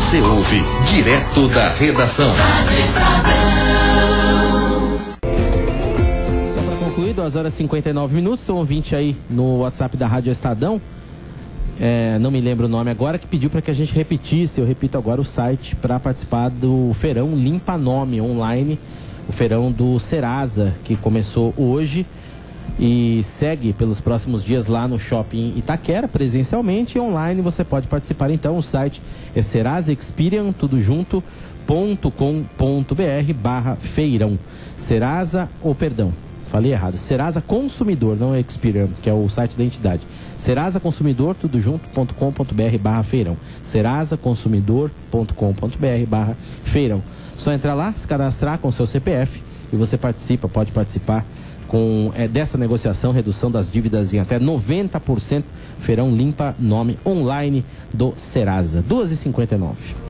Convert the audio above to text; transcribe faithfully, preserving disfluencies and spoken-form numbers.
Você ouve direto da redação. Só para concluir, duas horas e cinquenta e nove minutos, tem um ouvinte aí no WhatsApp da Rádio Estadão, é, não me lembro o nome agora, que pediu para que a gente repetisse, eu repito agora o site, para participar do Feirão Limpa Nome online, o feirão do Serasa, que começou hoje e segue pelos próximos dias lá no Shopping Itaquera, presencialmente, e online você pode participar. Então o site é serasa experian, tudo junto, ponto com ponto br barra feirão. Serasa, ou perdão, falei errado, Serasa Consumidor, não é Experian, que é o site da entidade. Serasa Consumidor, tudo junto, ponto com ponto br barra feirão. serasa consumidor ponto com ponto br barra feirão. Só entrar lá, se cadastrar com o seu C P F e você participa, pode participar com é, dessa negociação, redução das dívidas em até noventa por cento. Feirão Limpa Nome online do Serasa. duas e cinquenta e nove.